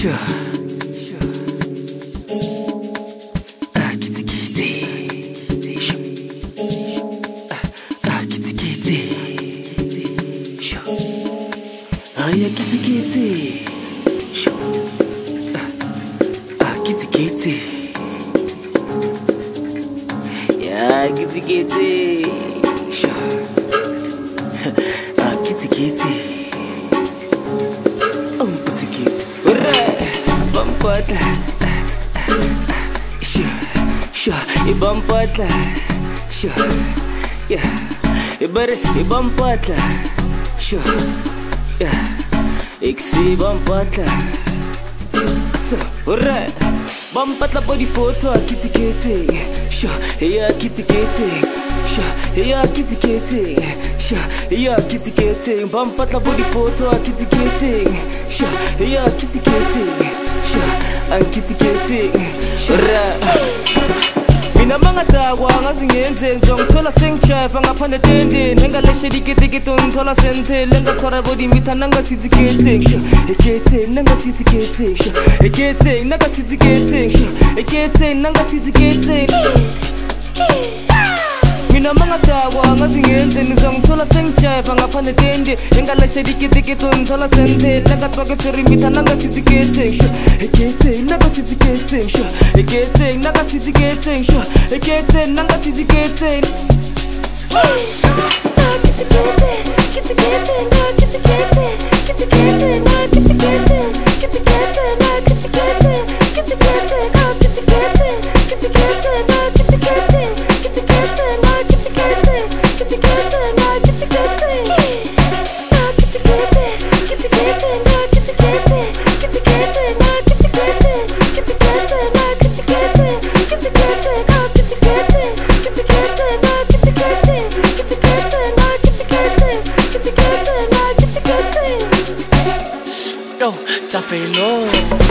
Sure. Kitty kitty. Sure. Kitty kitty. Sure. Yeah, kitty kitty. Sure. Kitty kitty. Yeah, kitty kitty. Sure. Kitty kitty. Kitty kitty. Bumpatla. Sure. Bumpatla. Sure. Yeah. Bumpatla. Sure. Yeah. Ik zie bumpatla. So, alright. Bumpatla body photo, kitty kitty. Sure. Yeah, kitty kitty. Sure. Yeah, kitty kitty. Sure. Yeah, kitty kitty. Bumpatla body photo, kitty kitty. Sure. Yeah, kitty kitty. Sure. And kitty kitty. Sure. Mina mangatagwa ngazingenze ngizongithola sengijayiva ngaphandle tendeni engaleshe diketekete ngithola senthele engathwara body mitha nangasithi getting sure getting nangasithi getting sure getting nangasithi getting sure getting nangasithi getting Mina mangatagwa ngazingenze ngizongithola sengijayiva ngaphandle tendeni engaleshe diketekete ngithola senthele engathwara body mitha nangasithi getting sure getting nangasithi getting sure getting nangasithi getting sure getting nangasithi getting Yo, Tafelo.